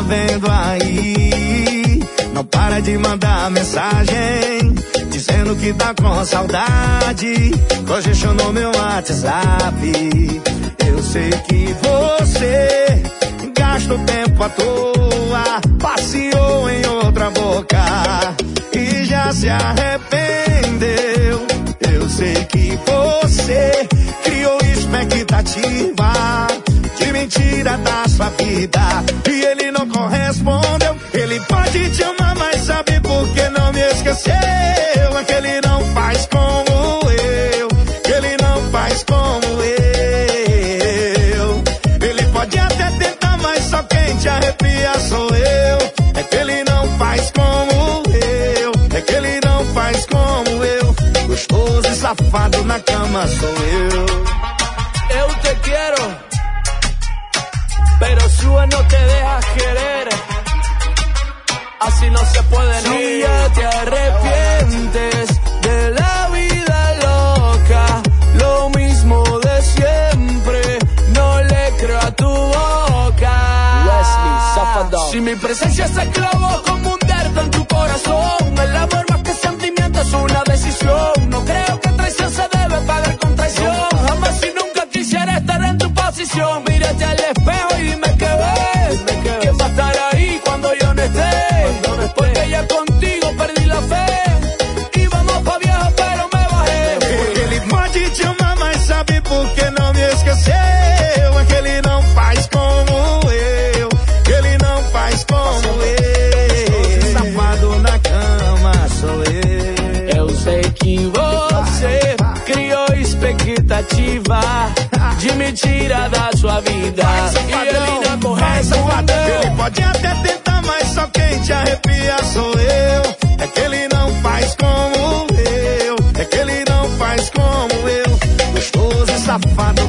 vendo aí? Não para de mandar mensagem dizendo que tá com saudade. Congestionou meu WhatsApp. Eu sei que você gastou tempo à toa, passeou em outra boca e já se arrependeu. Eu sei que você criou expectativa de mentira da sua vida e ele não correspondeu. Ele pode te amar, mas sabe por que não me esqueceu? É que ele não faz como eu, que ele não faz como eu. Ele pode até tentar, mas só quem te arrepia sou eu. É que ele não faz como eu, é que ele não faz como eu. Gostoso e safado na cama sou eu. Eu te quiero, pero su no te deja querer. Así no se puede, no. Si ya te arrepientes de la vida loca, lo mismo de siempre, no le creo a tu boca. Wesley, Zafadón. Si mi presencia se clavó como un dardo en tu corazón, el amor más que sentimiento es una decisión. No creo que traición se debe pagar con traición. Jamás y nunca quisiera estar en tu posición. Mírate al espejo y dime qué ves. ¿Quién va a estar ahí cuando yo no esté? Porque ya contigo perdí la fe. Y vamos pa' viejo pero me bajé. Ele pode te amar, mas sabe por que não me esqueceu? É que ele não faz como eu, que ele não faz como eu. Safado na cama sou eu. Eu sei que você criou expectativa de mentira da sua vida e ele não correspondeu. Ele pode até tentar, mas só quem te arrepia sou eu. É que ele não faz como eu, é que ele não faz como eu. Gostoso e safado